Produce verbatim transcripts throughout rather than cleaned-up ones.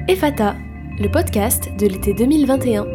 Ephata, le podcast de l'été deux mille vingt et un.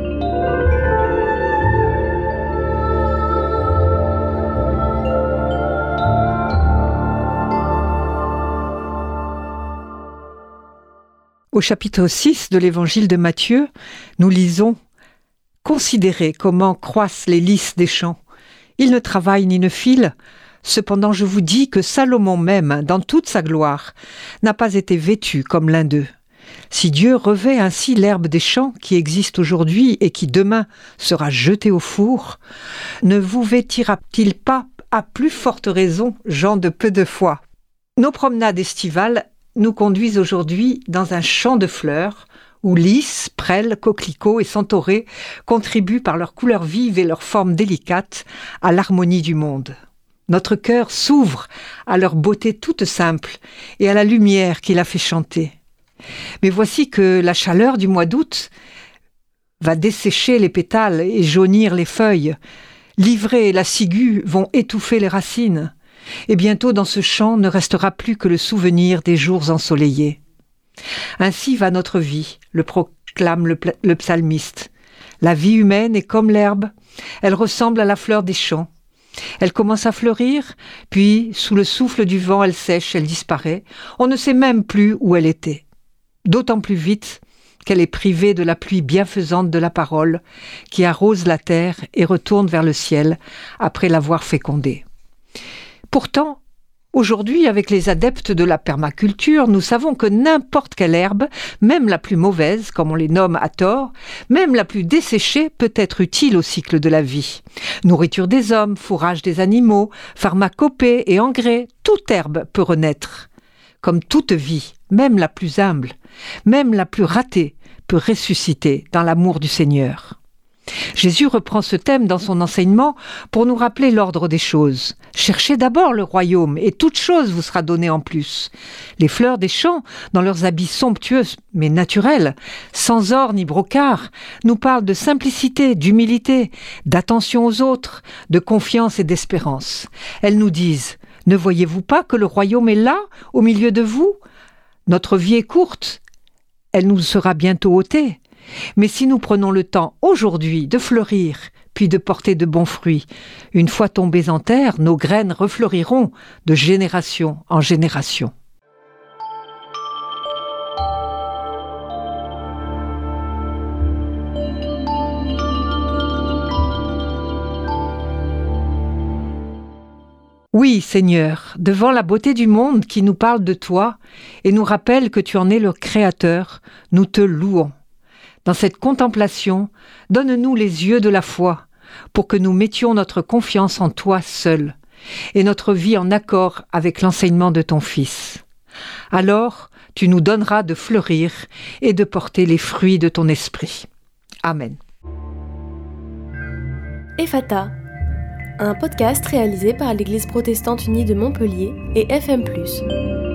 Au chapitre six de l'évangile de Matthieu, nous lisons « Considérez comment croissent les lys des champs. Ils ne travaillent ni ne filent. Cependant je vous dis que Salomon même, dans toute sa gloire, n'a pas été vêtu comme l'un d'eux. Si Dieu revêt ainsi l'herbe des champs qui existe aujourd'hui et qui demain sera jetée au four, ne vous vêtira-t-il pas à plus forte raison, gens de peu de foi ?» Nos promenades estivales nous conduisent aujourd'hui dans un champ de fleurs où lys, prêles, coquelicots et centaurées contribuent par leur couleur vive et leur forme délicate à l'harmonie du monde. Notre cœur s'ouvre à leur beauté toute simple et à la lumière qui la fait chanter. Mais voici que la chaleur du mois d'août va dessécher les pétales et jaunir les feuilles. L'ivrée et la ciguë vont étouffer les racines. Et bientôt dans ce champ ne restera plus que le souvenir des jours ensoleillés. Ainsi va notre vie, le proclame le, pla- le psalmiste. La vie humaine est comme l'herbe, elle ressemble à la fleur des champs. Elle commence à fleurir, puis sous le souffle du vent elle sèche, elle disparaît. On ne sait même plus où elle était. D'autant plus vite qu'elle est privée de la pluie bienfaisante de la parole qui arrose la terre et retourne vers le ciel après l'avoir fécondée. Pourtant, aujourd'hui, avec les adeptes de la permaculture, nous savons que n'importe quelle herbe, même la plus mauvaise, comme on les nomme à tort, même la plus desséchée, peut être utile au cycle de la vie. Nourriture des hommes, fourrage des animaux, pharmacopée et engrais, toute herbe peut renaître. Comme toute vie, même la plus humble, même la plus ratée, peut ressusciter dans l'amour du Seigneur. Jésus reprend ce thème dans son enseignement pour nous rappeler l'ordre des choses. Cherchez d'abord le royaume et toute chose vous sera donnée en plus. Les fleurs des champs, dans leurs habits somptueux mais naturels, sans or ni brocart, nous parlent de simplicité, d'humilité, d'attention aux autres, de confiance et d'espérance. Elles nous disent « Ne voyez-vous pas que le royaume est là, au milieu de vous ? Notre vie est courte, elle nous sera bientôt ôtée. Mais si nous prenons le temps aujourd'hui de fleurir, puis de porter de bons fruits, une fois tombées en terre, nos graines refleuriront de génération en génération. » Oui, Seigneur, devant la beauté du monde qui nous parle de toi et nous rappelle que tu en es le Créateur, nous te louons. Dans cette contemplation, donne-nous les yeux de la foi pour que nous mettions notre confiance en toi seul et notre vie en accord avec l'enseignement de ton Fils. Alors, tu nous donneras de fleurir et de porter les fruits de ton esprit. Amen. Ephata, un podcast réalisé par l'Église protestante unie de Montpellier et F M plus.